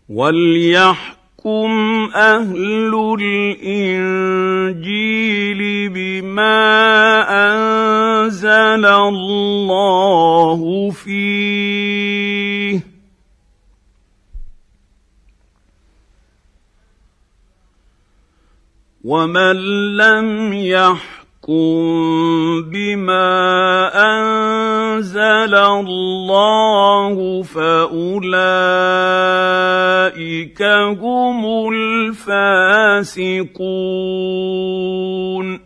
وَلْيَحْكُمْ أَهْلُ الْإِنجِيلِ بِمَا أَنزَلَ اللَّهُ فِيهِ ۚ وَمَن لَّمْ يَحْكُم بِمَا أَنزَلَ اللَّهُ فَأُولَٰئِكَ هُمُ الْفَاسِقُونَ.